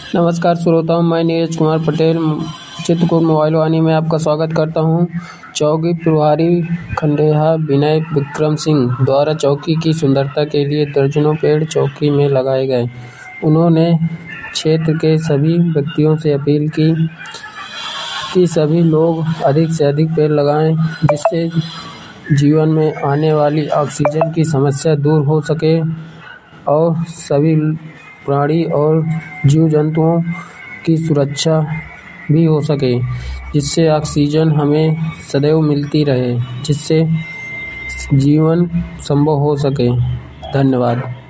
नमस्कार श्रोताओं, मैं नीरज कुमार पटेल चित्रकूट मोबाइल वाणी में आपका स्वागत करता हूं। चौकी प्रभारी खंडेहा विनय विक्रम सिंह द्वारा चौकी की सुंदरता के लिए दर्जनों पेड़ चौकी में लगाए गए। उन्होंने क्षेत्र के सभी व्यक्तियों से अपील की कि सभी लोग अधिक से अधिक पेड़ लगाएं, जिससे जीवन में आने वाली ऑक्सीजन की समस्या दूर हो सके और सभी प्राणी और जीव जंतुओं की सुरक्षा भी हो सके, जिससे ऑक्सीजन हमें सदैव मिलती रहे, जिससे जीवन संभव हो सके। धन्यवाद।